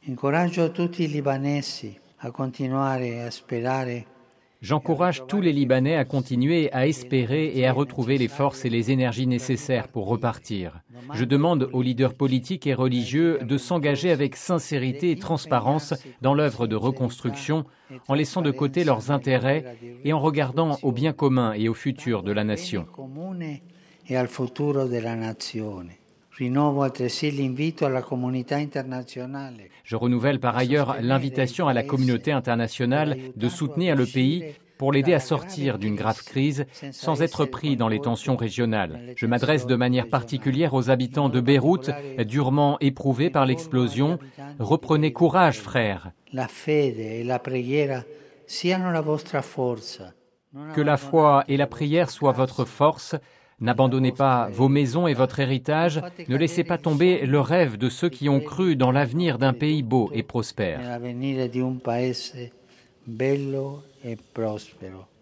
Incoraggio tutti i libanesi a continuare a sperare. J'encourage tous les Libanais à continuer à espérer et à retrouver les forces et les énergies nécessaires pour repartir. Je demande aux leaders politiques et religieux de s'engager avec sincérité et transparence dans l'œuvre de reconstruction, en laissant de côté leurs intérêts et en regardant au bien commun et au futur de la nation. Je renouvelle par ailleurs l'invitation à la communauté internationale de soutenir le pays pour l'aider à sortir d'une grave crise sans être pris dans les tensions régionales. Je m'adresse de manière particulière aux habitants de Beyrouth, durement éprouvés par l'explosion. Reprenez courage, frères. Que la foi et la prière soient votre force. N'abandonnez pas vos maisons et votre héritage, ne laissez pas tomber le rêve de ceux qui ont cru dans l'avenir d'un pays beau et prospère.